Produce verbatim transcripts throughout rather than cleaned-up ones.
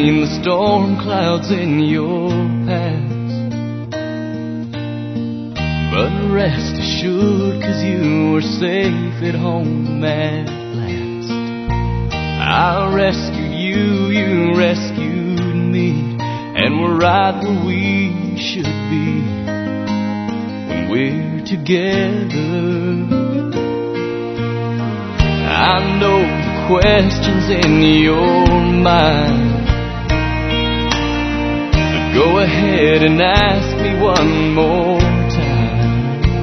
seen the storm clouds in your past, but rest assured, 'cause you were safe at home at last. I rescued you, you rescued me, and we're right where we should be when we're together. I know the questions in your mind, but go ahead and ask me one more time.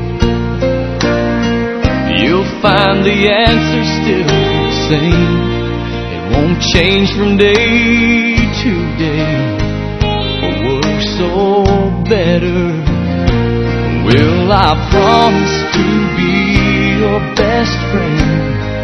You'll find the answer still the same. It won't change from day to day, for worse or better. Will I promise to be your best friend?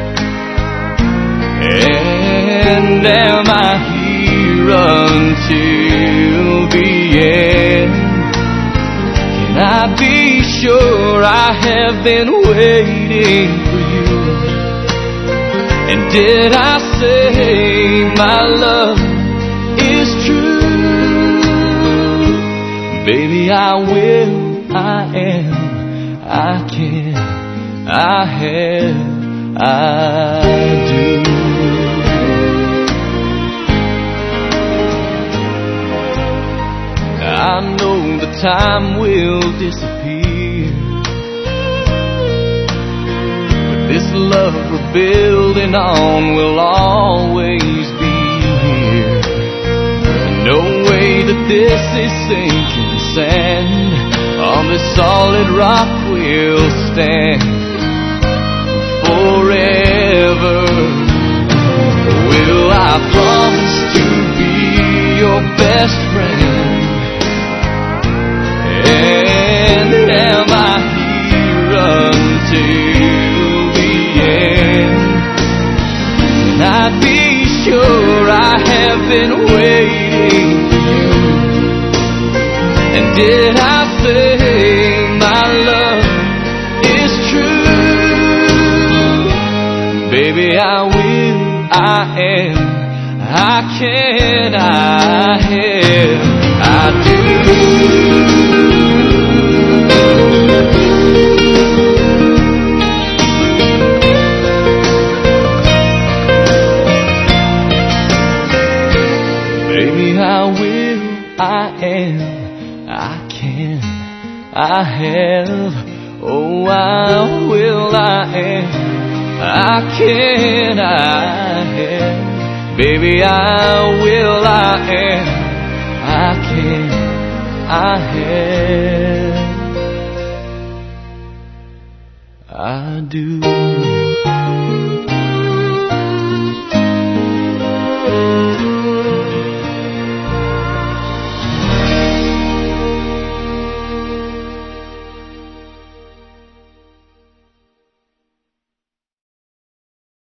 And am I here until the end? Can I be sure I have been waiting for you? And did I say my love is true? Baby, I will, I am, I can, I have, I do. I know the time will disappear, but this love we're building on will always be here. No way that this is sinking sand. On this solid rock we'll stand forever. Will I promise to be your best friend? And am I here until the end? Can I be sure I have been waiting for you? And did I say my love is true? Baby, I will, I am, I can, I have, I do. Baby, I will, I am, I can, I have. Oh, I will, I am, I can, I have. Baby, I will, I am, I can, I have, I do.